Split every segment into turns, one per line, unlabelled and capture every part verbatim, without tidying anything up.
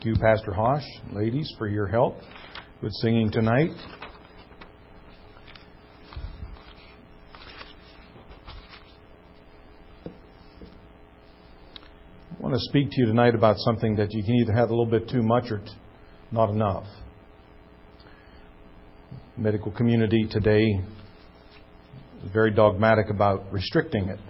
Thank you, Pastor Hosh, ladies, for your help with singing tonight. I want to speak to you tonight about something that you can either have a little bit too much or t- not enough. The medical community today is very dogmatic about restricting it.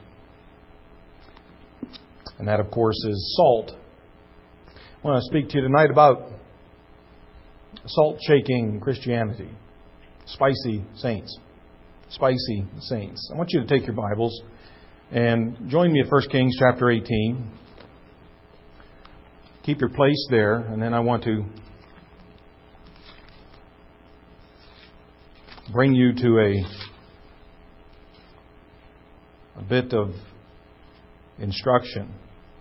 And that, of course, is salt. I want to speak to you tonight about salt-shaking Christianity. Spicy saints. Spicy saints. I want you to take your Bibles and join me at First Kings chapter eighteen. Keep your place there, and then I want to bring you to a, a bit of instruction.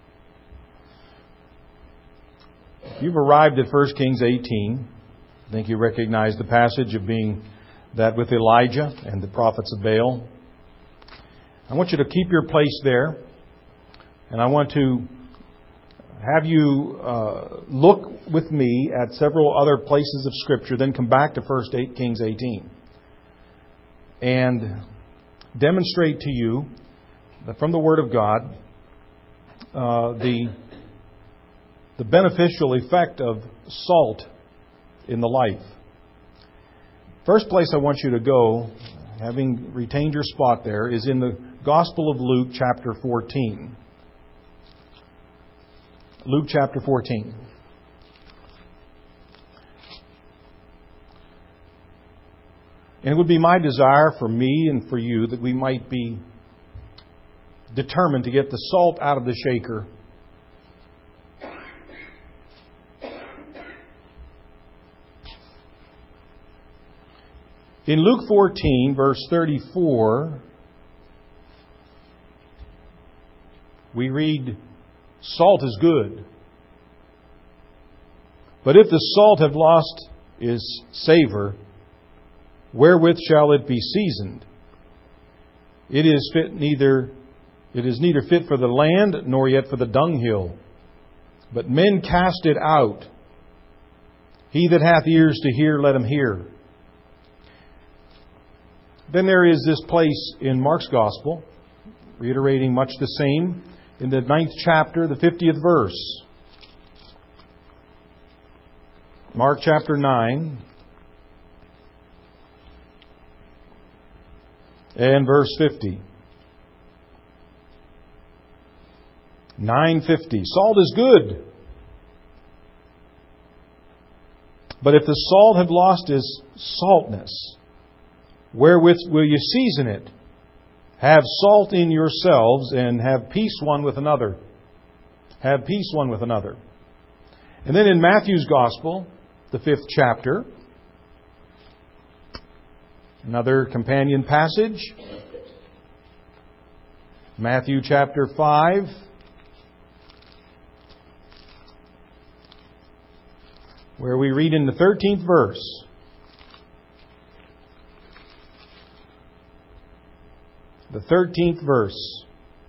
If you've arrived at First Kings eighteen, I think you recognize the passage of being that with Elijah and the prophets of Baal. I want you to keep your place there, and I want to have you uh, look with me at several other places of Scripture, then come back to First Kings eighteen and demonstrate to you that from the Word of God uh, the the beneficial effect of salt in the life. First place I want you to go, having retained your spot there, is in the Gospel of Luke, chapter fourteen. Luke chapter fourteen. And it would be my desire for me and for you that we might be determined to get the salt out of the shaker. In Luke fourteen, verse thirty-four, we read, "Salt is good. But if the salt have lost its savour, wherewith shall it be seasoned? It is fit neither it is neither fit for the land, nor yet for the dunghill. But men cast it out. He that hath ears to hear, let him hear." Then there is this place in Mark's Gospel, reiterating much the same, in the ninth chapter, the fiftieth verse. Mark chapter nine and verse fifty. nine fifty. Salt is good. But if the salt have lost its saltness, wherewith will you season it? Have salt in yourselves, and have peace one with another. Have peace one with another. And then in Matthew's Gospel, the fifth chapter, another companion passage. Matthew chapter five. Where we read in the thirteenth verse, the thirteenth verse,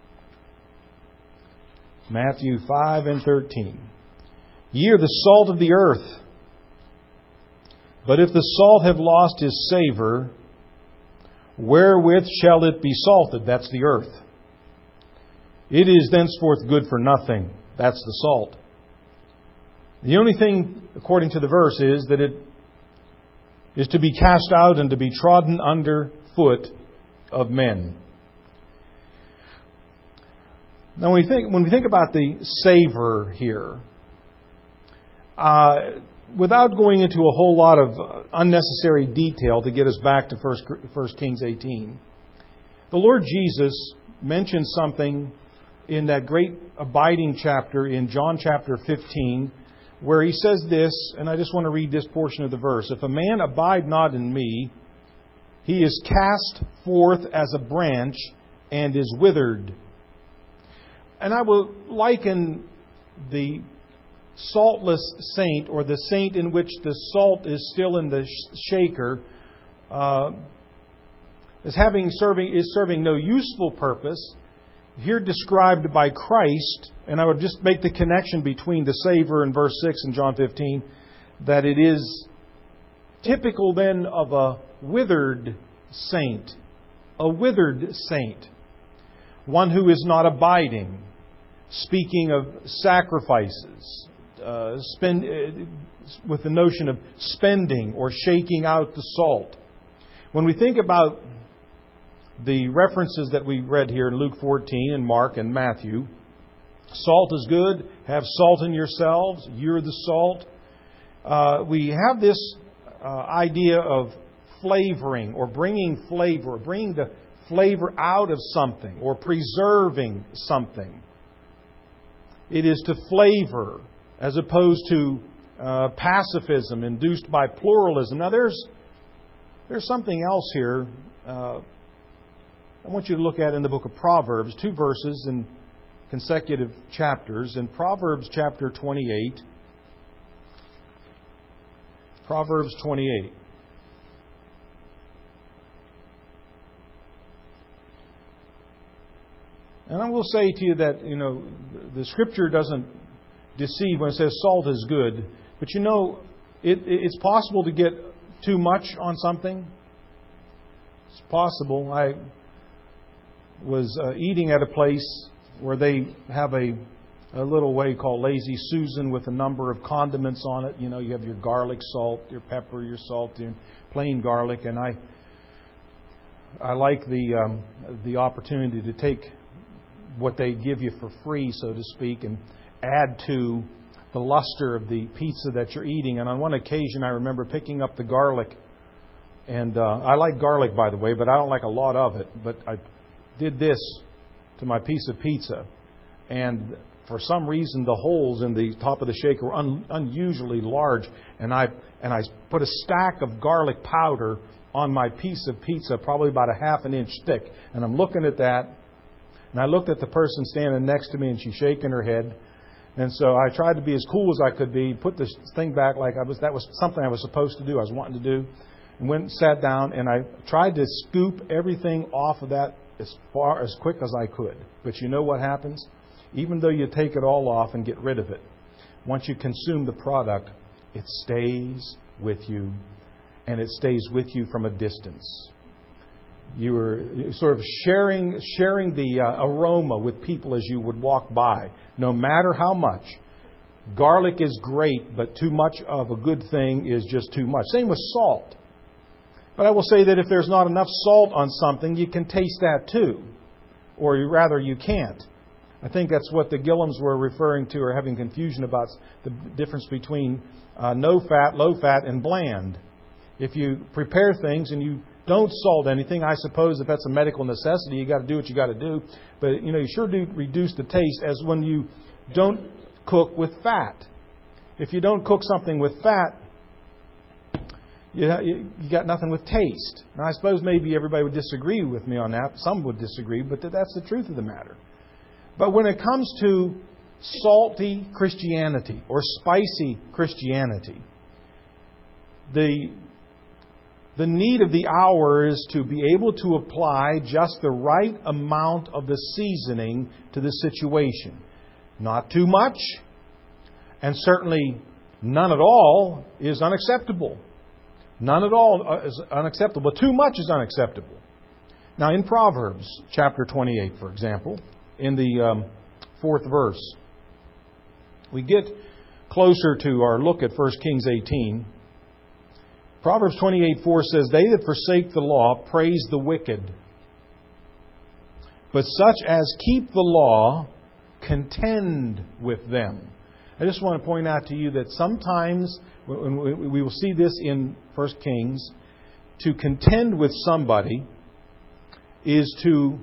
Matthew five and thirteen. "Ye are the salt of the earth. But if the salt have lost his savour, wherewith shall it be salted?" That's the earth. "It is thenceforth good for nothing." That's the salt. The only thing, according to the verse, is that it is to be cast out and to be trodden under foot of men. Now, when we think, when we think about the savor here, uh, without going into a whole lot of unnecessary detail to get us back to First Kings eighteen, the Lord Jesus mentioned something in that great abiding chapter in John chapter fifteen, where He says this, and I just want to read this portion of the verse. "If a man abide not in me, he is cast forth as a branch and is withered." And I will liken the saltless saint, or the saint in which the salt is still in the shaker, uh, as having serving is serving no useful purpose. here described by Christ, and I would just make the connection between the savor in verse six and John fifteen, that it is typical then of a withered saint. A withered saint. One who is not abiding. Speaking of sacrifices, uh, spend, uh, with the notion of spending or shaking out the salt. When we think about the references that we read here in Luke fourteen and Mark and Matthew, salt is good, have salt in yourselves, you're the salt. Uh, we have this uh, idea of flavoring or bringing flavor, bringing the flavor out of something or preserving something. It is to flavor as opposed to uh, pacifism induced by pluralism. Now there's there's something else here uh, I want you to look at in the book of Proverbs, two verses in consecutive chapters. In Proverbs chapter twenty-eight, Proverbs twenty-eight. And I will say to you that, you know, the Scripture doesn't deceive when it says salt is good. But you know, it, it's possible to get too much on something. It's possible. I was uh, eating at a place where they have a, a little way called Lazy Susan with a number of condiments on it. You know, you have your garlic salt, your pepper, your salt, your plain garlic. And I I like the um, the opportunity to take what they give you for free, so to speak, and add to the luster of the pizza that you're eating. And on one occasion, I remember picking up the garlic. And uh, I like garlic, by the way, but I don't like a lot of it. But I did this to my piece of pizza. And for some reason, the holes in the top of the shaker were un- unusually large. And I and I put a stack of garlic powder on my piece of pizza, probably about a half an inch thick. And I'm looking at that. And I looked at the person standing next to me, and she's shaking her head. And so I tried to be as cool as I could be, put this thing back like I was. That was something I was supposed to do. I was wanting to do. And went and sat down, and I tried to scoop everything off of that as far as quick as I could. But you know what happens? Even though you take it all off and get rid of it, once you consume the product, it stays with you, and it stays with you from a distance. You were sort of sharing sharing the uh, aroma with people as you would walk by, no matter how much. Garlic is great, but too much of a good thing is just too much. Same with salt. But I will say that if there's not enough salt on something, you can taste that too. Or rather, you can't. I think that's what the Gillams were referring to, or having confusion about the difference between uh, no fat, low fat, and bland. If you prepare things and you don't salt anything, I suppose if that's a medical necessity, you got to do what you got to do. But you know, you sure do reduce the taste as when you don't cook with fat. If you don't cook something with fat, you you got nothing with taste. Now, I suppose maybe everybody would disagree with me on that. Some would disagree, but that's the truth of the matter. But when it comes to salty Christianity or spicy Christianity, the The need of the hour is to be able to apply just the right amount of the seasoning to the situation. Not too much, and certainly none at all is unacceptable. None at all is unacceptable. Too much is unacceptable. Now, in Proverbs chapter twenty-eight, for example, in the um, fourth verse, we get closer to our look at First Kings eighteen. Proverbs twenty-eight four says, "They that forsake the law praise the wicked, but such as keep the law contend with them." I just want to point out to you that sometimes, we will see this in First Kings, to contend with somebody is to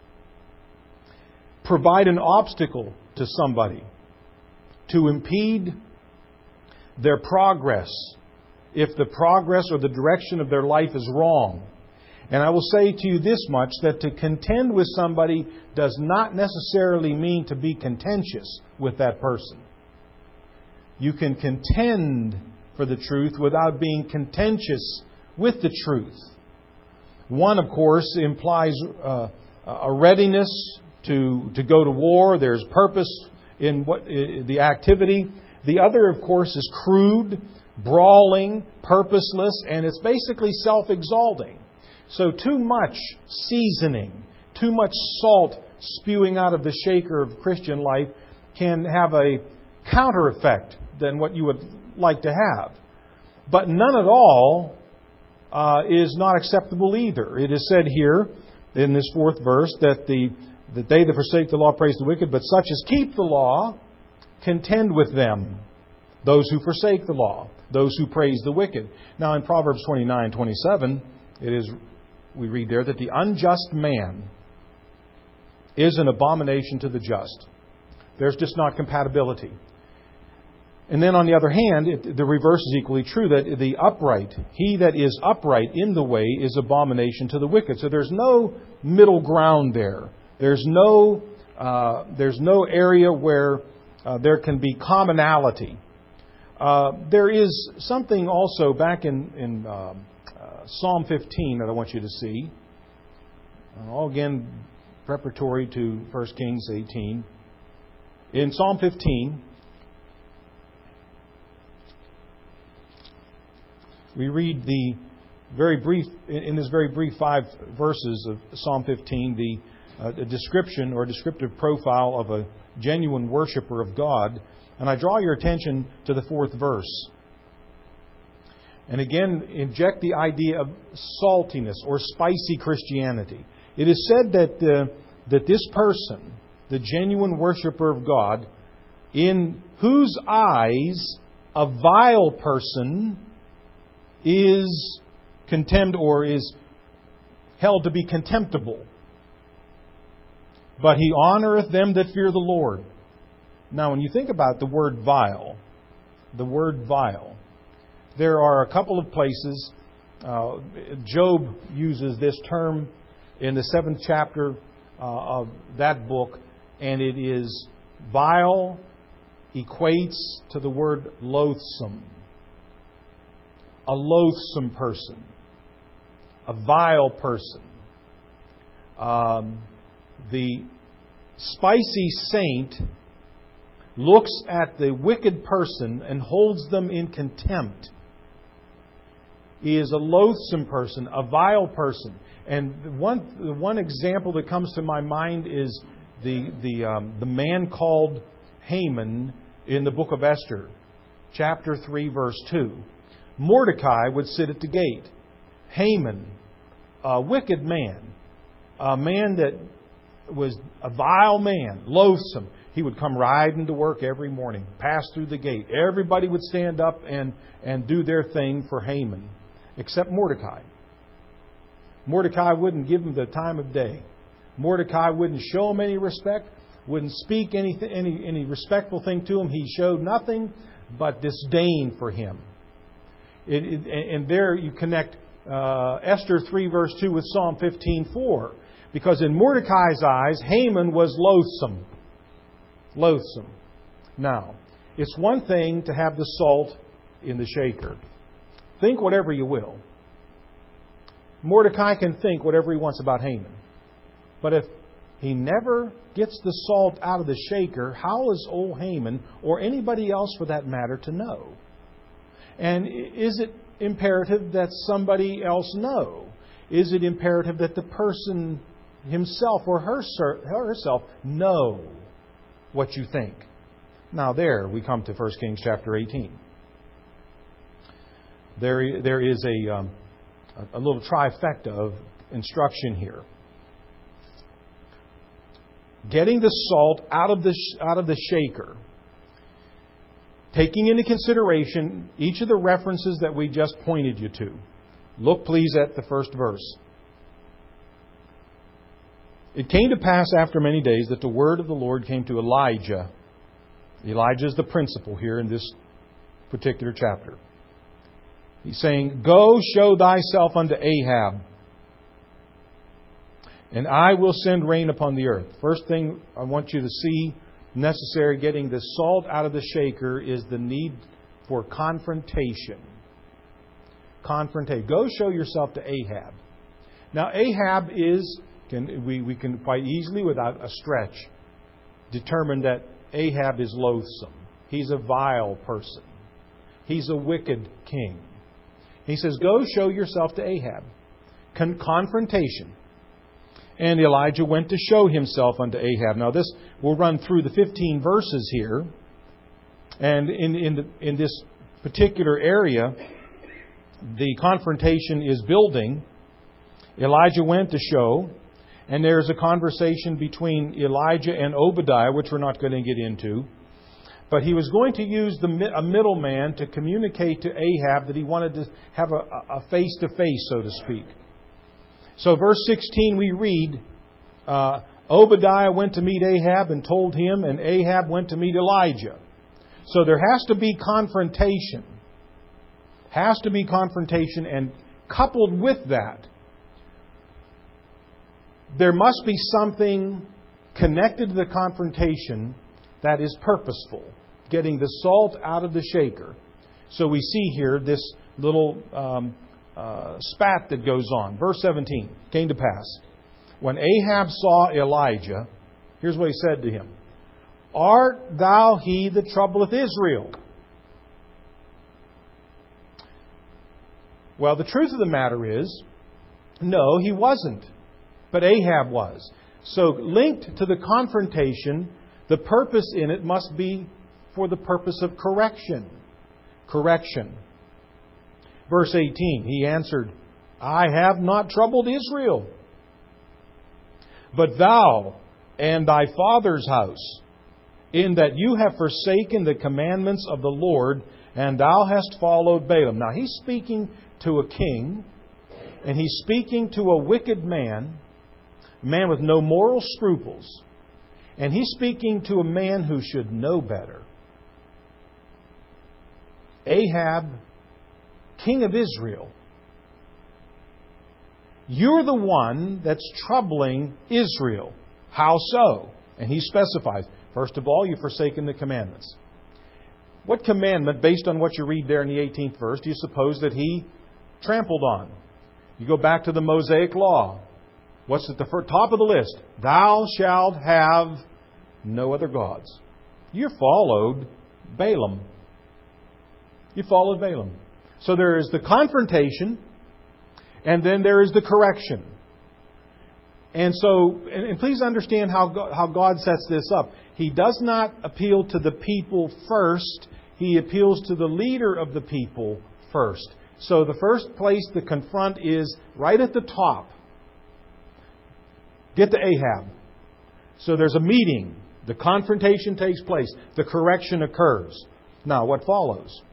provide an obstacle to somebody, to impede their progress, if the progress or the direction of their life is wrong. And I will say to you this much, that to contend with somebody does not necessarily mean to be contentious with that person. You can contend for the truth without being contentious with the truth. One, of course, implies uh, a readiness to, to go to war. There's purpose in what the activity. The other, of course, is crude, brawling, purposeless, and it's basically self-exalting. So too much seasoning, too much salt spewing out of the shaker of Christian life can have a counter effect than what you would like to have. But none at all uh, is not acceptable either. It is said here in this fourth verse that the that they that forsake the law praise the wicked, but such as keep the law contend with them. Those who forsake the law, those who praise the wicked. Now in Proverbs twenty-nine twenty-seven, it is we read there that the unjust man is an abomination to the just. There's just not compatibility. And then on the other hand, it, the reverse is equally true, that the upright, he that is upright in the way is abomination to the wicked. So there's no middle ground there. There's no uh, there's no area where uh, there can be commonality. Uh, there is something also back in, in uh, uh, Psalm fifteen that I want you to see. Uh, again, preparatory to First Kings eighteen. In Psalm fifteen, we read the very brief, in this very brief five verses of Psalm fifteen, the uh, a description or descriptive profile of a genuine worshiper of God. And I draw your attention to the fourth verse. And again, inject the idea of saltiness or spicy Christianity. It is said that uh, that this person, the genuine worshiper of God, in whose eyes a vile person is contemned or is held to be contemptible. But he honoreth them that fear the Lord. Now, when you think about the word vile, the word vile, there are a couple of places. Uh, Job uses this term in the seventh chapter uh, of that book, and it is vile equates to the word loathsome. A loathsome person. A vile person. Um, the spicy saint looks at the wicked person and holds them in contempt. He is a loathsome person, a vile person. And one the one example that comes to my mind is the the um, the man called Haman in the book of Esther, chapter three, verse two. Mordecai would sit at the gate. Haman, a wicked man, a man that was a vile man, loathsome. He would come riding to work every morning, pass through the gate. Everybody would stand up and, and do their thing for Haman, except Mordecai. Mordecai wouldn't give him the time of day. Mordecai wouldn't show him any respect, wouldn't speak any, any, any respectful thing to him. He showed nothing but disdain for him. It, it, and there you connect uh, Esther three, verse two with Psalm fifteen four. Because in Mordecai's eyes, Haman was loathsome. Loathsome. Now, it's one thing to have the salt in the shaker. Think whatever you will. Mordecai can think whatever he wants about Haman. But if he never gets the salt out of the shaker, how is old Haman, or anybody else for that matter, to know? And is it imperative that somebody else know? Is it imperative that the person himself or her, herself know what you think? Now there we come to First Kings chapter eighteen. There, there is a, um, a little trifecta of instruction here. Getting the salt out of the out of the shaker, taking into consideration each of the references that we just pointed you to. Look, please, at the first verse. It came to pass after many days that the word of the Lord came to Elijah. Elijah is the principal here in this particular chapter. He's saying, "Go, show thyself unto Ahab, and I will send rain upon the earth." First thing I want you to see necessary getting the salt out of the shaker is the need for confrontation. Confrontation. Go show yourself to Ahab. Now, Ahab is Can, we, we can quite easily, without a stretch, determine that Ahab is loathsome. He's a vile person. He's a wicked king. He says, go show yourself to Ahab. Con- confrontation. And Elijah went to show himself unto Ahab. Now this, we'll run through the fifteen verses here. And in, in, the, in this particular area, the confrontation is building. Elijah went to show. And there's a conversation between Elijah and Obadiah, which we're not going to get into. But he was going to use the, a middleman to communicate to Ahab that he wanted to have a, a face-to-face, so to speak. So verse sixteen we read, uh, Obadiah went to meet Ahab and told him, and Ahab went to meet Elijah. So there has to be confrontation. Has to be confrontation, and coupled with that, there must be something connected to the confrontation that is purposeful. Getting the salt out of the shaker. So we see here this little um, uh, spat that goes on. Verse seventeen, came to pass, when Ahab saw Elijah, here's what he said to him. Art thou he that troubleth Israel? Well, the truth of the matter is, no, he wasn't. But Ahab was. So linked to the confrontation, the purpose in it must be for the purpose of correction. Correction. Verse eighteen, he answered, I have not troubled Israel, but thou and thy father's house, in that you have forsaken the commandments of the Lord, and thou hast followed Balaam. Now he's speaking to a king, and he's speaking to a wicked man, a man with no moral scruples, and he's speaking to a man who should know better. Ahab, king of Israel, you're the one that's troubling Israel. How so? And he specifies, first of all, you've forsaken the commandments. What commandment, based on what you read there in the eighteenth verse, do you suppose that he trampled on? You go back to the Mosaic Law. What's at the top of the list? Thou shalt have no other gods. You followed Balaam. You followed Balaam. So there is the confrontation, and then there is the correction. And so, and, and please understand how God, how God sets this up. He does not appeal to the people first. He appeals to the leader of the people first. So the first place to confront is right at the top. Get to Ahab. So there's a meeting. The confrontation takes place. The correction occurs. Now, what follows?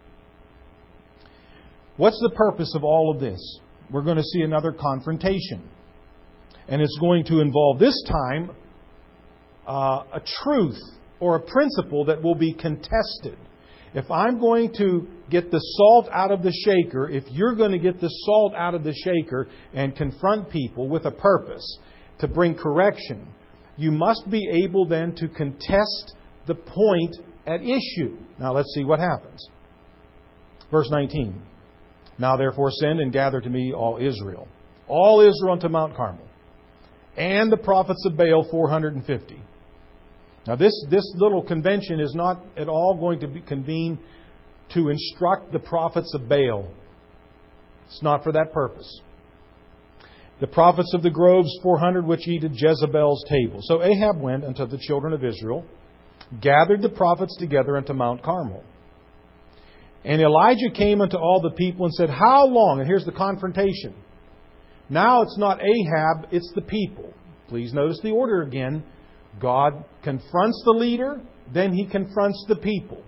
What's the purpose of all of this? We're going to see another confrontation. And it's going to involve, this time, uh, a truth or a principle that will be contested. If I'm going to get the salt out of the shaker, if you're going to get the salt out of the shaker and confront people with a purpose to bring correction, you must be able then to contest the point at issue. Now let's see what happens. Verse nineteen. Now therefore send and gather to me all Israel. All Israel unto Mount Carmel. And the prophets of Baal four hundred fifty. Now this, this little convention is not at all going to be convened to instruct the prophets of Baal. It's not for that purpose. The prophets of the groves four hundred which eat at Jezebel's table. So Ahab went unto the children of Israel, gathered the prophets together unto Mount Carmel. And Elijah came unto all the people and said, how long? And here's the confrontation. Now it's not Ahab, it's the people. Please notice the order again. God confronts the leader, then He confronts the people.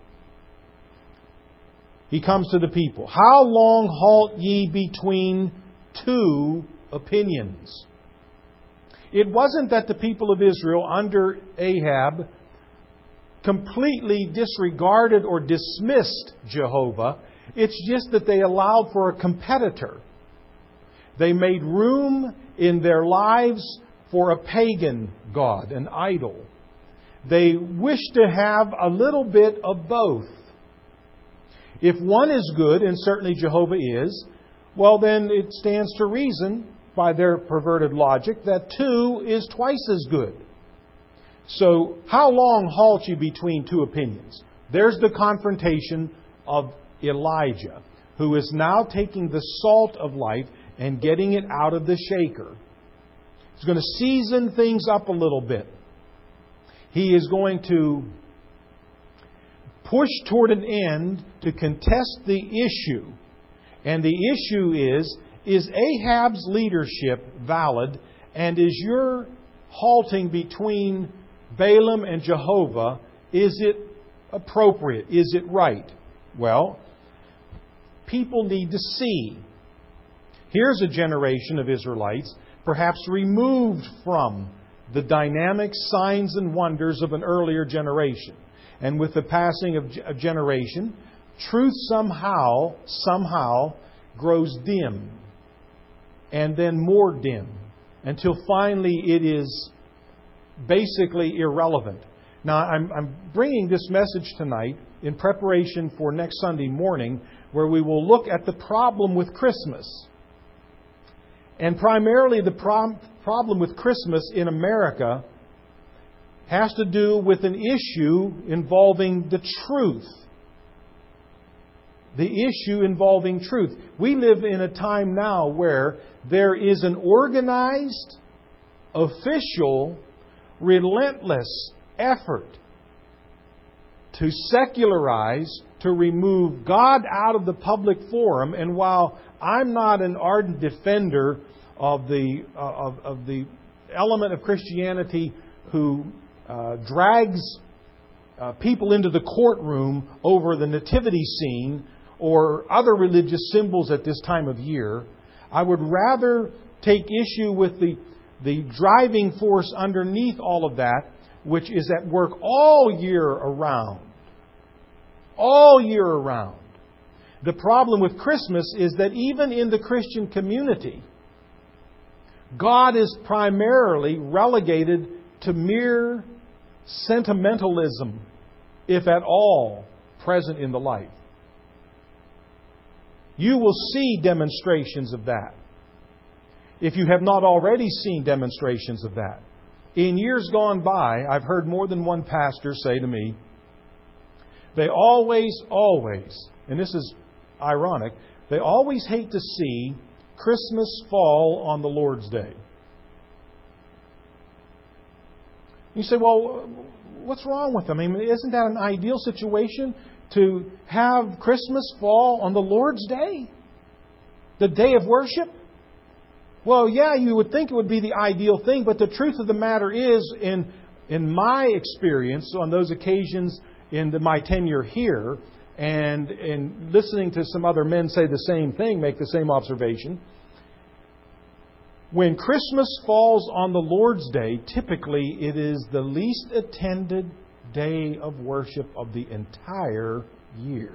He comes to the people. How long halt ye between two opinions? It wasn't that the people of Israel under Ahab completely disregarded or dismissed Jehovah. It's just that they allowed for a competitor. They made room in their lives for a pagan god, an idol. They wish to have a little bit of both. If one is good, and certainly Jehovah is, well then it stands to reason, by their perverted logic that two is twice as good. So, how long halt you between two opinions? There's the confrontation of Elijah, who is now taking the salt of life and getting it out of the shaker. He's going to season things up a little bit. He is going to push toward an end to contest the issue. And the issue is, is Ahab's leadership valid? And is your halting between Balaam and Jehovah, is it appropriate? Is it right? Well, people need to see. Here's a generation of Israelites, perhaps removed from the dynamic signs and wonders of an earlier generation. And with the passing of a generation, truth somehow, somehow grows dim. And then more dim. Until finally it is basically irrelevant. Now, I'm, I'm bringing this message tonight in preparation for next Sunday morning, where we will look at the problem with Christmas. And primarily the pro- problem with Christmas in America has to do with an issue involving the truth. The issue involving truth. We live in a time now where there is an organized, official, relentless effort to secularize, to remove God out of the public forum. And while I'm not an ardent defender of the uh, of, of the element of Christianity who uh, drags uh, people into the courtroom over the nativity scene or other religious symbols at this time of year, I would rather take issue with the the driving force underneath all of that, which is at work all year around. All year around. The problem with Christmas is that even in the Christian community, God is primarily relegated to mere sentimentalism, if at all present in the life. You will see demonstrations of that, if you have not already seen demonstrations of that. In years gone by, I've heard more than one pastor say to me, they always, always, and this is ironic, they always hate to see Christmas fall on the Lord's Day. You say, well, what's wrong with them? I mean, isn't that an ideal situation to have Christmas fall on the Lord's Day? The day of worship? Well, yeah, you would think it would be the ideal thing, but the truth of the matter is, in in my experience on those occasions in the, my tenure here, and in listening to some other men say the same thing, make the same observation, when Christmas falls on the Lord's Day, typically it is the least attended day of worship of the entire year.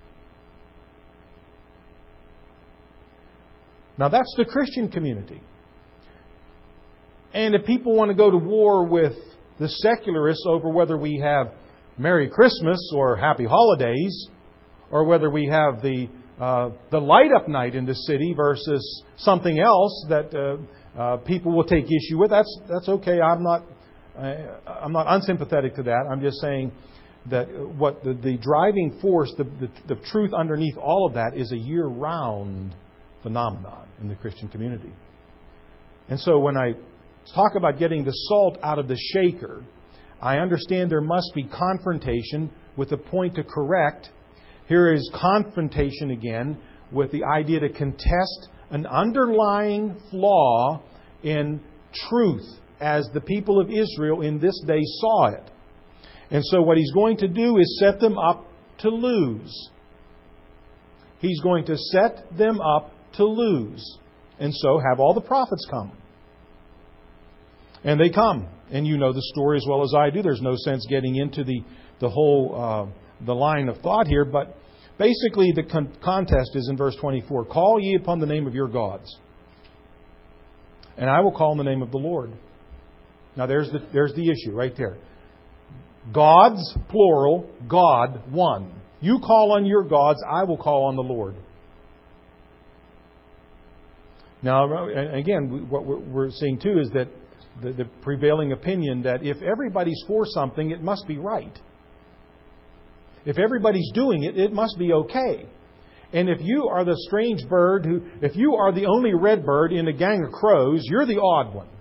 Now, that's the Christian community. And if people want to go to war with the secularists over whether we have Merry Christmas or Happy Holidays, or whether we have the uh, the light-up night in the city versus something else that uh, uh, people will take issue with, that's that's okay. I'm not uh, I'm not unsympathetic to that. I'm just saying that what the, the driving force, the, the the truth underneath all of that is a year-round phenomenon in the Christian community. And so when I talk about getting the salt out of the shaker, I understand there must be confrontation with a point to correct. Here is confrontation again with the idea to contest an underlying flaw in truth as the people of Israel in this day saw it. And so what he's going to do is set them up to lose. He's going to set them up to lose. And so have all the prophets come. And they come. And you know the story as well as I do. There's no sense getting into the, the whole uh, the line of thought here. But basically the con- contest is in verse twenty-four. Call ye upon the name of your gods, and I will call on the name of the Lord. Now there's the, there's the issue right there. Gods, plural. God, one. You call on your gods, I will call on the Lord. Now, again, what we're seeing too is that the, the prevailing opinion that if everybody's for something, it must be right. If everybody's doing it, it must be okay. And if you are the strange bird who, if you are the only red bird in a gang of crows, you're the odd one.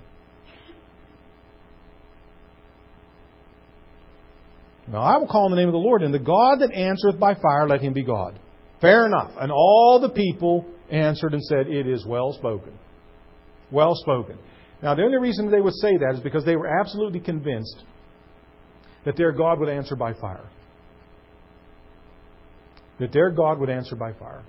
Now I will call on the name of the Lord, and the God that answereth by fire, let him be God. Fair enough. And all the people answered and said, it is well spoken. Well spoken. Now the only reason they would say that is because they were absolutely convinced that their God would answer by fire. That their God would answer by fire.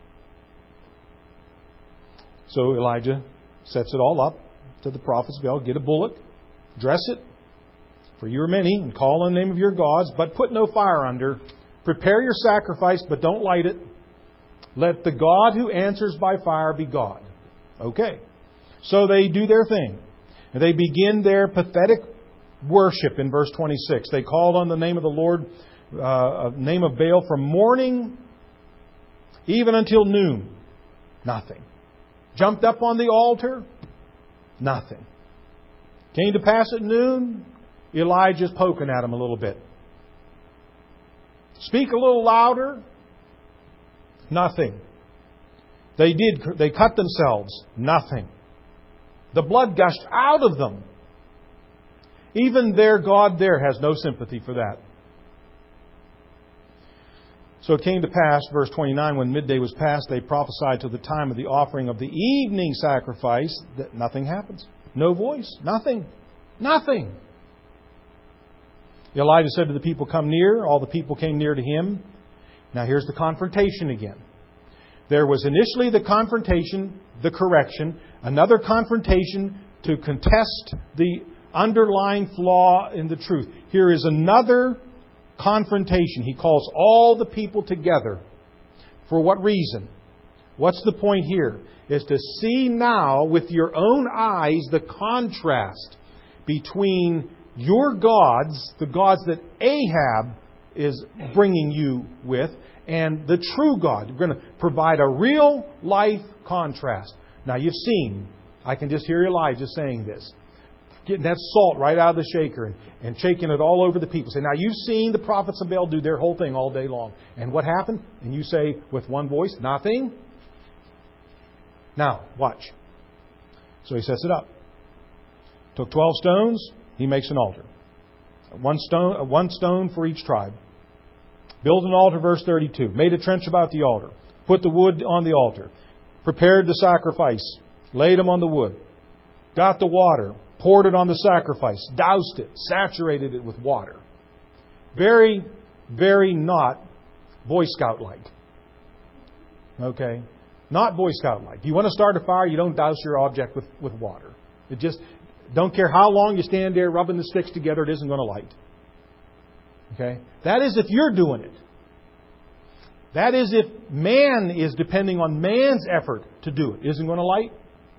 So Elijah sets it all up to the prophet's bell. Get a bullock, dress it, for you are many, and call on the name of your gods, but put no fire under. Prepare your sacrifice, but don't light it. Let the God who answers by fire be God. Okay. So they do their thing. And they begin their pathetic worship in verse twenty-six. They called on the name of the Lord, uh, name of Baal from morning even until noon. Nothing. Jumped up on the altar. Nothing. Came to pass at noon. Elijah's poking at him a little bit. Speak a little louder. Nothing. They did. They cut themselves. Nothing. The blood gushed out of them. Even their God there has no sympathy for that. So it came to pass, verse twenty-nine, when midday was past, they prophesied till the time of the offering of the evening sacrifice, that nothing happens. No voice. Nothing. Nothing. Elijah said to the people, come near. All the people came near to him. Now here's the confrontation again. There was initially the confrontation, the correction, another confrontation to contest the underlying flaw in the truth. Here is another confrontation. He calls all the people together. For what reason? What's the point here? Is to see now with your own eyes the contrast between your gods, the gods that Ahab is bringing you with, and the true God. We're going to provide a real life contrast. Now you've seen, I can just hear Elijah saying this, getting that salt right out of the shaker and, and shaking it all over the people. Say, now you've seen the prophets of Baal do their whole thing all day long. And what happened? And you say with one voice, nothing. Now, watch. So he sets it up. Took twelve stones. He makes an altar. One stone, one stone for each tribe. Built an altar, verse thirty-two. Made a trench about the altar. Put the wood on the altar. Prepared the sacrifice. Laid them on the wood. Got the water. Poured it on the sacrifice. Doused it. Saturated it with water. Very, very not Boy Scout-like. Okay? Not Boy Scout-like. You want to start a fire, you don't douse your object with, with water. It just, don't care how long you stand there rubbing the sticks together, it isn't going to light. Okay? That is if you're doing it. That is if man is depending on man's effort to do it. It isn't going to light.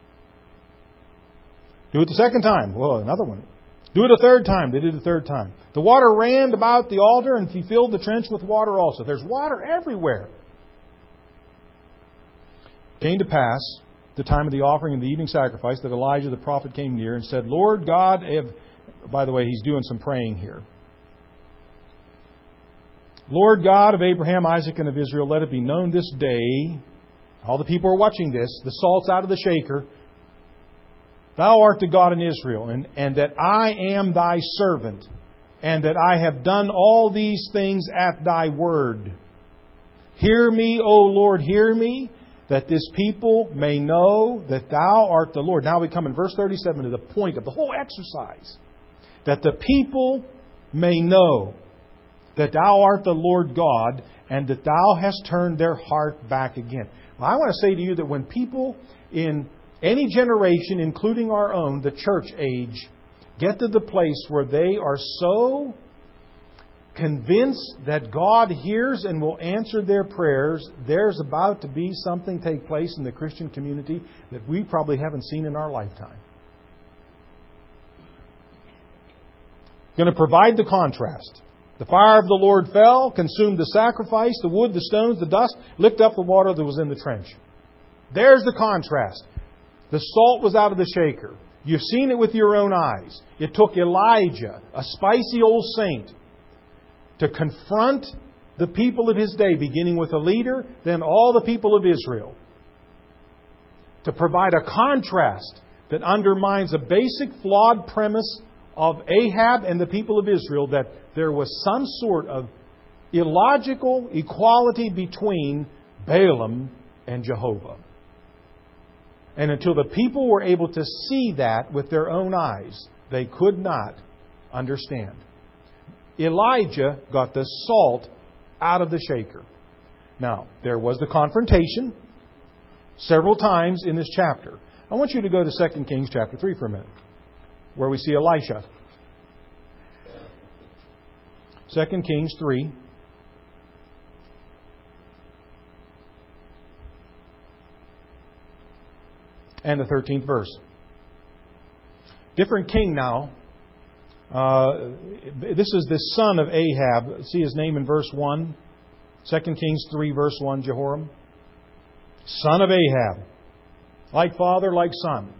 Do it the second time. Well, another one. Do it a third time. They did it a third time. The water ran about the altar, and he filled the trench with water also. There's water everywhere. Came to pass, the time of the offering and the evening sacrifice, that Elijah the prophet came near and said, Lord God, of... by the way, he's doing some praying here. Lord God of Abraham, Isaac, and of Israel, let it be known this day, all the people are watching this, the salt's out of the shaker, Thou art the God in Israel, and, and that I am Thy servant, and that I have done all these things at Thy word. Hear me, O Lord, hear me, that this people may know that Thou art the Lord. Now we come in verse thirty-seven to the point of the whole exercise. That the people may know that Thou art the Lord God, and that Thou hast turned their heart back again. Well, I want to say to you that when people in any generation, including our own, the church age, get to the place where they are so convinced that God hears and will answer their prayers, there's about to be something take place in the Christian community that we probably haven't seen in our lifetime. Going to provide the contrast. The fire of the Lord fell, consumed the sacrifice, the wood, the stones, the dust, licked up the water that was in the trench. There's the contrast. The salt was out of the shaker. You've seen it with your own eyes. It took Elijah, a spicy old saint, to confront the people of his day, beginning with a leader, then all the people of Israel, to provide a contrast that undermines a basic flawed premise of Ahab and the people of Israel, that there was some sort of illogical equality between Balaam and Jehovah. And until the people were able to see that with their own eyes, they could not understand. Elijah got the salt out of the shaker. Now, there was the confrontation several times in this chapter. I want you to go to Second Kings chapter three for a minute, where we see Elisha. Second Kings three. And the thirteenth verse. Different king now. Uh, this is the son of Ahab. See his name in verse one. Second Kings three, verse one, Jehoram. Son of Ahab. Like father, like son.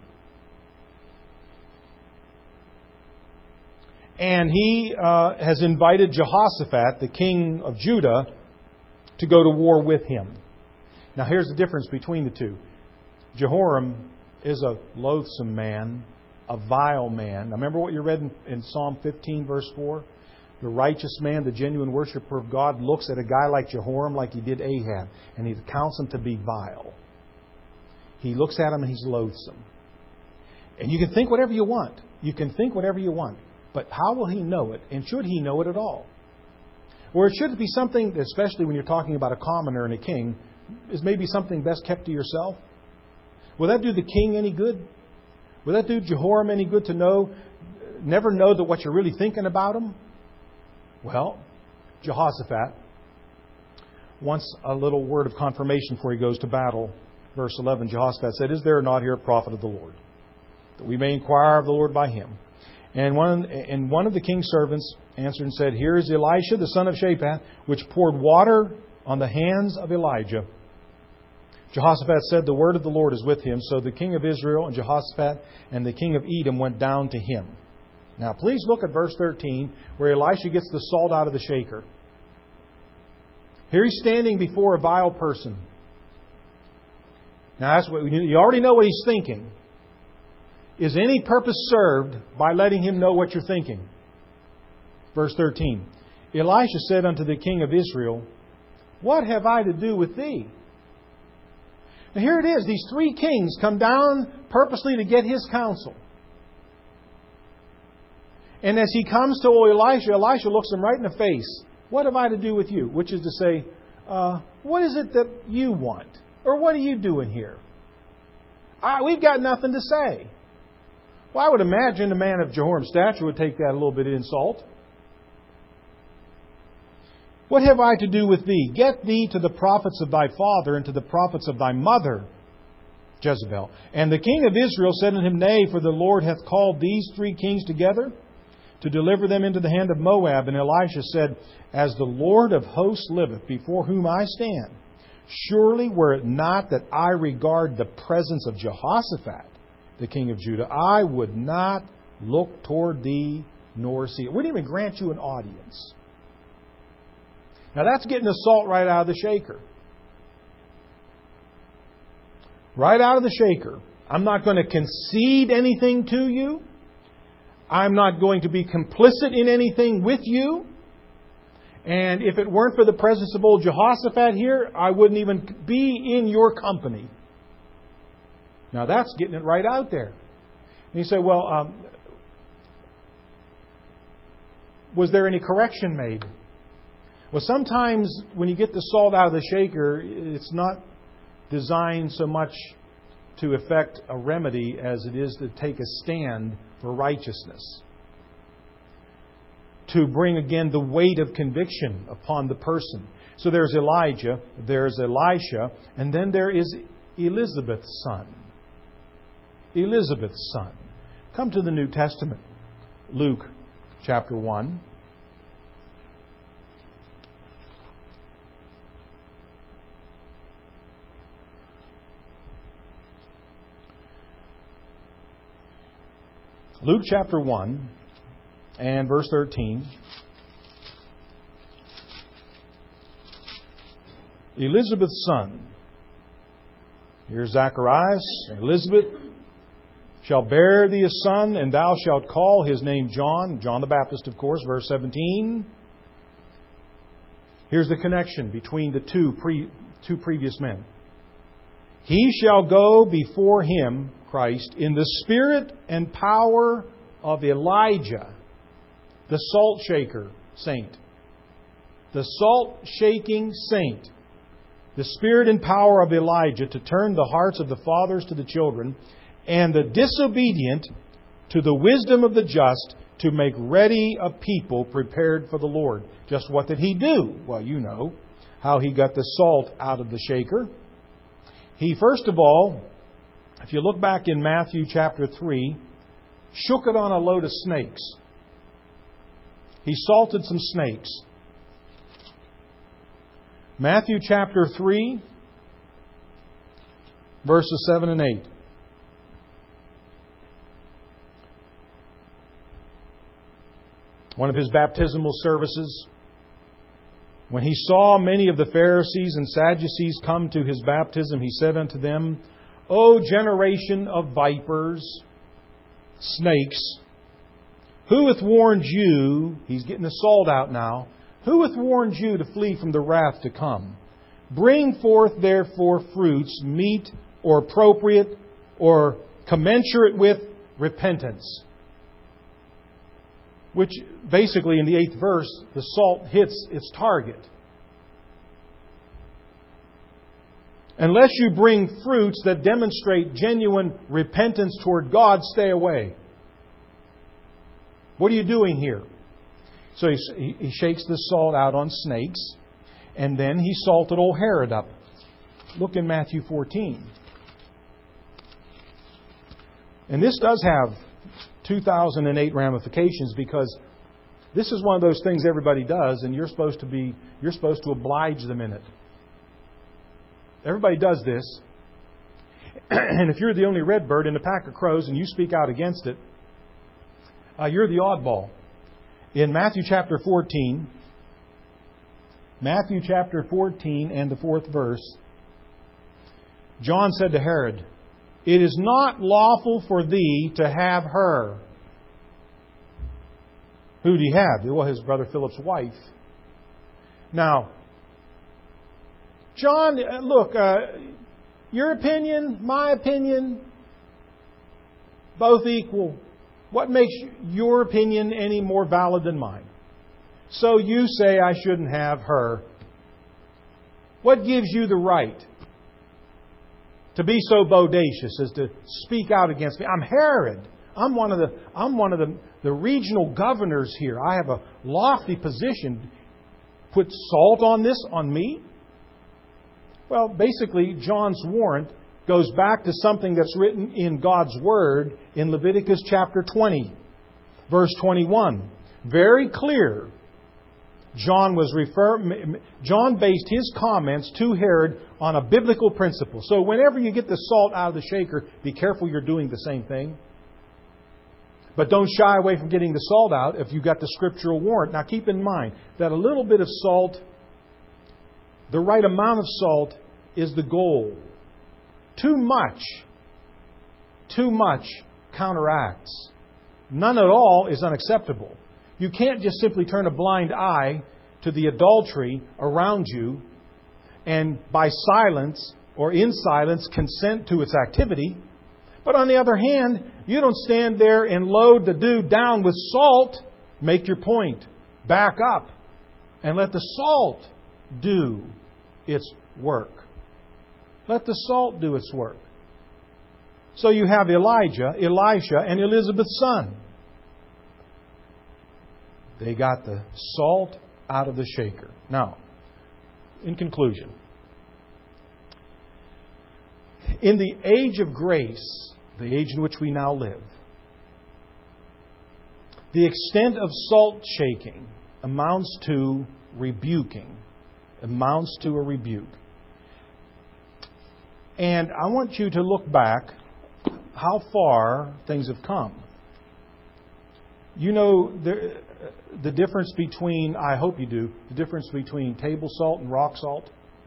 And he uh, has invited Jehoshaphat, the king of Judah, to go to war with him. Now here's the difference between the two. Jehoram is a loathsome man, a vile man. Now remember what you read in, in Psalm fifteen, verse four? The righteous man, the genuine worshiper of God, looks at a guy like Jehoram like he did Ahab, and he counts him to be vile. He looks at him and he's loathsome. And you can think whatever you want. You can think whatever you want. But how will he know it? And should he know it at all? Or it should be something, especially when you're talking about a commoner and a king, is maybe something best kept to yourself. Will that do the king any good? Will that do Jehoram any good to know, never know that what you're really thinking about him? Well, Jehoshaphat wants a little word of confirmation before he goes to battle. Verse eleven, Jehoshaphat said, "Is there not here a prophet of the Lord, that we may inquire of the Lord by him?" And one, and one of the king's servants answered and said, "Here is Elisha, the son of Shaphat, which poured water on the hands of Elijah." Jehoshaphat said, "The word of the Lord is with him." So the king of Israel and Jehoshaphat and the king of Edom went down to him. Now please look at verse thirteen, where Elisha gets the salt out of the shaker. Here he's standing before a vile person. Now that's what you already know what he's thinking. Is any purpose served by letting him know what you're thinking? Verse thirteen. Elisha said unto the king of Israel, "What have I to do with thee?" Now here it is. These three kings come down purposely to get his counsel. And as he comes to Elisha, Elisha looks him right in the face. "What have I to do with you?" Which is to say, uh, what is it that you want? Or what are you doing here? I, we've got nothing to say. Well, I would imagine a man of Jehoram's stature would take that a little bit of insult. "What have I to do with thee? Get thee to the prophets of thy father and to the prophets of thy mother, Jezebel." And the king of Israel said unto him, "Nay, for the Lord hath called these three kings together to deliver them into the hand of Moab." And Elisha said, "As the Lord of hosts liveth, before whom I stand, surely were it not that I regard the presence of Jehoshaphat, the king of Judah, I would not look toward thee nor see it." Wouldn't even grant you an audience. Now that's getting the salt right out of the shaker. Right out of the shaker. I'm not going to concede anything to you. I'm not going to be complicit in anything with you. And if it weren't for the presence of old Jehoshaphat here, I wouldn't even be in your company. Now that's getting it right out there. And you say, well, um, was there any correction made? Well, sometimes when you get the salt out of the shaker, it's not designed so much to effect a remedy as it is to take a stand for righteousness. To bring again the weight of conviction upon the person. So there's Elijah, there's Elisha, and then there is Elizabeth's son. Elizabeth's son. Come to the New Testament. Luke chapter one. Luke chapter one and verse thirteen. Elizabeth's son. Here's Zacharias. Elizabeth shall bear thee a son, and thou shalt call his name John. John the Baptist, of course, verse seventeen. Here's the connection between the two, pre, two previous men. He shall go before him, Christ, in the spirit and power of Elijah, the salt shaker saint. The salt shaking saint. The spirit and power of Elijah to turn the hearts of the fathers to the children and the disobedient to the wisdom of the just, to make ready a people prepared for the Lord. Just what did he do? Well, you know how he got the salt out of the shaker. He, first of all, if you look back in Matthew chapter three, shook it on a load of snakes. He salted some snakes. Matthew chapter three, verses seven and eight. One of his baptismal services. When he saw many of the Pharisees and Sadducees come to his baptism, he said unto them, O generation of vipers, snakes, who hath warned you, he's getting the salt out now, who hath warned you to flee from the wrath to come? Bring forth therefore fruits, meet or appropriate or commensurate with repentance. Which basically in the eighth verse, the salt hits its target. Unless you bring fruits that demonstrate genuine repentance toward God, stay away. What are you doing here? So he, he shakes the salt out on snakes, and then he salted old Herod up. Look in Matthew fourteen. And this does have two thousand eight ramifications, because this is one of those things everybody does, and you're supposed to be you're supposed to oblige them in it. Everybody does this. And if you're the only red bird in a pack of crows and you speak out against it, uh, you're the oddball. In Matthew chapter fourteen, Matthew chapter fourteen and the fourth verse, John said to Herod, It is not lawful for thee to have her. Who did he have? Well, his brother Philip's wife. Now, John, look, uh, your opinion, my opinion, both equal. What makes your opinion any more valid than mine? So you say I shouldn't have her. What gives you the right to be so bodacious as to speak out against me? I'm Herod. I'm one of the I'm one of the, the regional governors here. I have a lofty position. Put salt on this on me? Well, basically, John's warrant goes back to something that's written in God's Word in Leviticus chapter twenty, verse twenty-one. Very clear. John was refer, John based his comments to Herod on a biblical principle. So whenever you get the salt out of the shaker, be careful you're doing the same thing. But don't shy away from getting the salt out if you've got the scriptural warrant. Now keep in mind that a little bit of salt, the right amount of salt, is the goal. Too much, too much counteracts. None at all is unacceptable. You can't just simply turn a blind eye to the adultery around you and by silence or in silence consent to its activity. But on the other hand, you don't stand there and load the dude down with salt. Make your point. Back up and let the salt do its work. Let the salt do its work. So you have Elijah, Elisha, and Elizabeth's son. They got the salt out of the shaker. Now, in conclusion, in the age of grace, the age in which we now live, the extent of salt shaking amounts to rebuking, amounts to a rebuke. And I want you to look back how far things have come. You know the, the difference between, I hope you do, the difference between table salt and rock salt?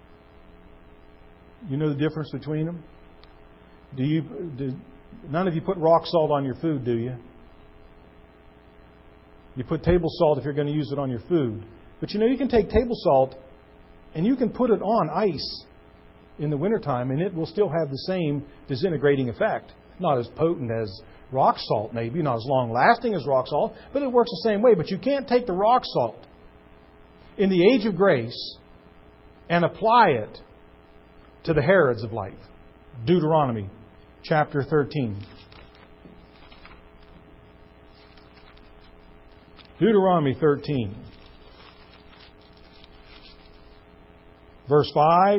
You know the difference between them? Do you? Do, none of you put rock salt on your food, do you? You put table salt if you're going to use it on your food. But you know, you can take table salt and you can put it on ice in the wintertime and it will still have the same disintegrating effect. Not as potent as rock salt, maybe, not as long-lasting as rock salt, but it works the same way. But you can't take the rock salt in the age of grace and apply it to the Herods of life. Deuteronomy chapter thirteen. Deuteronomy thirteen. Verse five.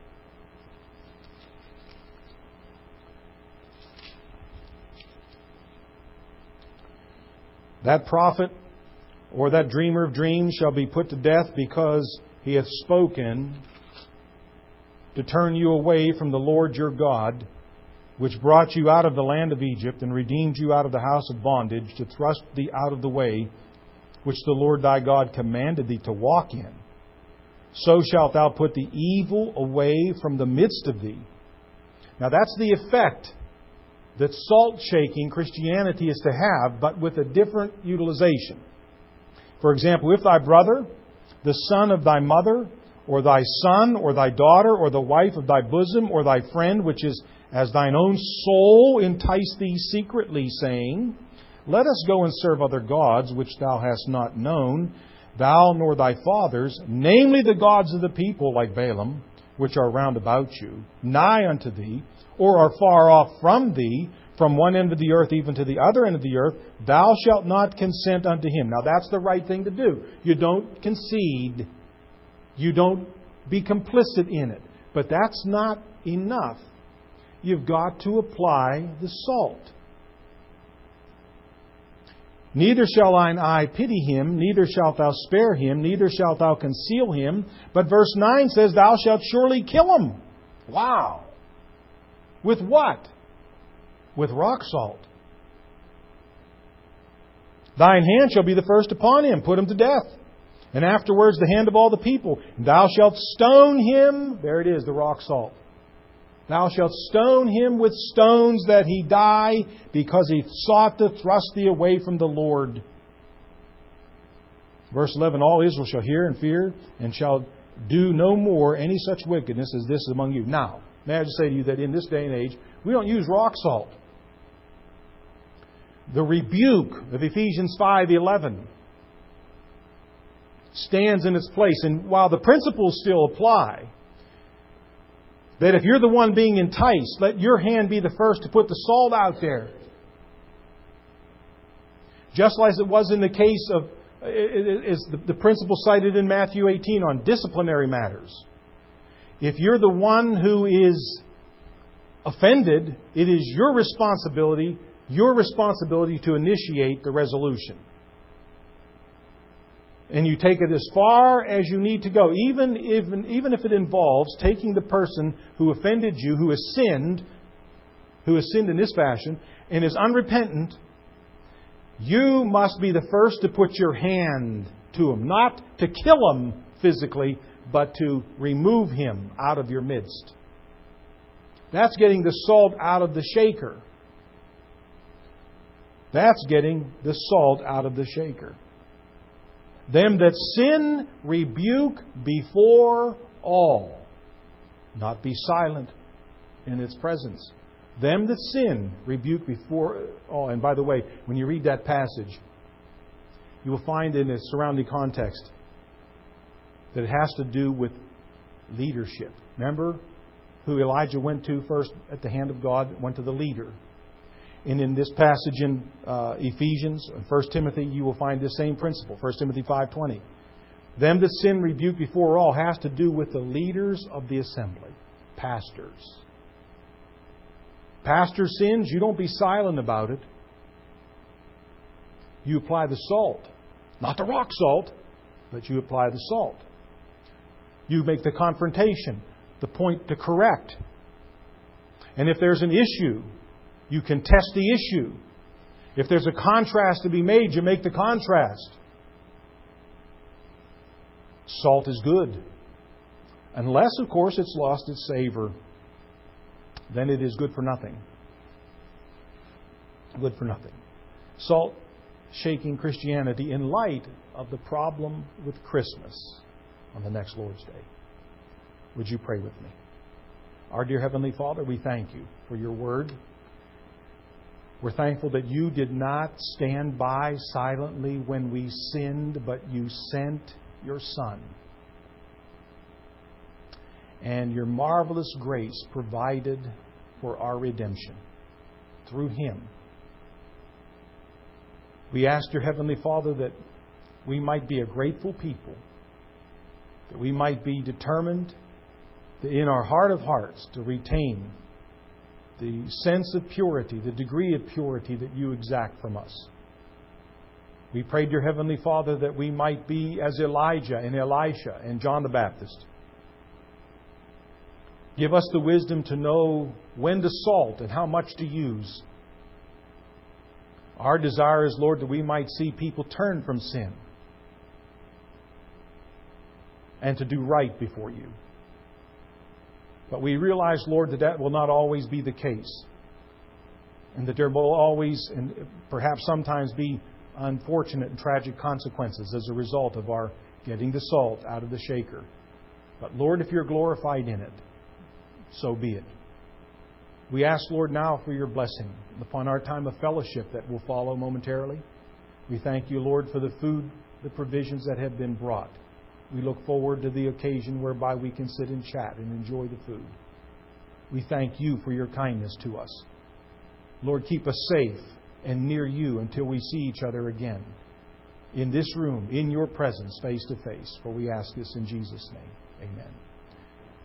That prophet or that dreamer of dreams shall be put to death because he hath spoken to turn you away from the Lord your God, which brought you out of the land of Egypt and redeemed you out of the house of bondage, to thrust thee out of the way which the Lord thy God commanded thee to walk in. So shalt thou put the evil away from the midst of thee. Now that's the effect that salt-shaking Christianity is to have, but with a different utilization. For example, if thy brother, the son of thy mother, or thy son, or thy daughter, or the wife of thy bosom, or thy friend, which is as thine own soul, entice thee secretly, saying, Let us go and serve other gods, which thou hast not known, thou nor thy fathers, namely the gods of the people, like Balaam, which are round about you, nigh unto thee, or are far off from thee, from one end of the earth even to the other end of the earth, thou shalt not consent unto him. Now that's the right thing to do. You don't concede. You don't be complicit in it. But that's not enough. You've got to apply the salt. Neither shall thine eye pity him, neither shalt thou spare him, neither shalt thou conceal him. But verse nine says, Thou shalt surely kill him. Wow! With what? With rock salt. Thine hand shall be the first upon him, put him to death. And afterwards the hand of all the people. And thou shalt stone him. There it is, the rock salt. Thou shalt stone him with stones that he die, because he sought to thrust thee away from the Lord. Verse eleven, All Israel shall hear and fear, and shall do no more any such wickedness as this among you. Now, may I just say to you that in this day and age, we don't use rock salt. The rebuke of Ephesians five eleven stands in its place. And while the principles still apply, that if you're the one being enticed, let your hand be the first to put the salt out there. Just as it was in the case of, is the principle cited in Matthew eighteen on disciplinary matters. If you're the one who is offended, it is your responsibility, your responsibility to initiate the resolution. And you take it as far as you need to go, even if, even if it involves taking the person who offended you, who has sinned, who has sinned in this fashion, and is unrepentant. You must be the first to put your hand to him, not to kill him physically, but to remove him out of your midst. That's getting the salt out of the shaker. That's getting the salt out of the shaker. Them that sin, rebuke before all. Not be silent in its presence. Them that sin, rebuke before all. And by the way, when you read that passage, you will find in its surrounding context that it has to do with leadership. Remember who Elijah went to first at the hand of God? Went to the leader. And in this passage in uh, Ephesians, First Timothy, you will find this same principle. First Timothy five twenty. Them that sin, rebuke before all has to do with the leaders of the assembly. Pastors. Pastor sins, you don't be silent about it. You apply the salt. Not the rock salt, but you apply the salt. You make the confrontation, the point to correct. And if there's an issue, you contest the issue. If there's a contrast to be made, you make the contrast. Salt is good. Unless, of course, it's lost its savor. Then it is good for nothing. Good for nothing. Salt shaking Christianity in light of the problem with Christmas on the next Lord's Day. Would you pray with me? Our dear Heavenly Father, we thank you for your word. We're thankful that you did not stand by silently when we sinned, but you sent your Son. And your marvelous grace provided for our redemption through Him. We ask your Heavenly Father that we might be a grateful people, that we might be determined that in our heart of hearts to retain the sense of purity, the degree of purity that you exact from us. We prayed, your Heavenly Father, that we might be as Elijah and Elisha and John the Baptist. Give us the wisdom to know when to salt and how much to use. Our desire is, Lord, that we might see people turn from sin and to do right before you. But we realize, Lord, that that will not always be the case. And that there will always, and perhaps sometimes, be unfortunate and tragic consequences as a result of our getting the salt out of the shaker. But Lord, if you're glorified in it, so be it. We ask, Lord, now for your blessing upon our time of fellowship that will follow momentarily. We thank you, Lord, for the food, the provisions that have been brought. We look forward to the occasion whereby we can sit and chat and enjoy the food. We thank you for your kindness to us. Lord, keep us safe and near you until we see each other again in this room, in your presence, face to face. For we ask this in Jesus' name. Amen.